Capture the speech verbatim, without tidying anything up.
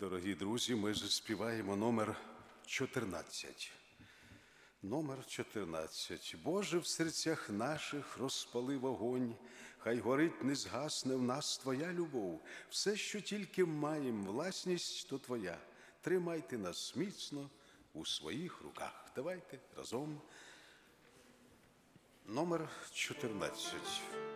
Дорогі друзі, ми заспіваємо номер чотирнадцять. Номер чотирнадцять. Боже, в серцях наших розпали вогонь, хай горить, не згасне в нас Твоя любов. Все, що тільки маєм, власність то Твоя. Тримайте нас міцно у своїх руках. Давайте разом. Номер чотирнадцять.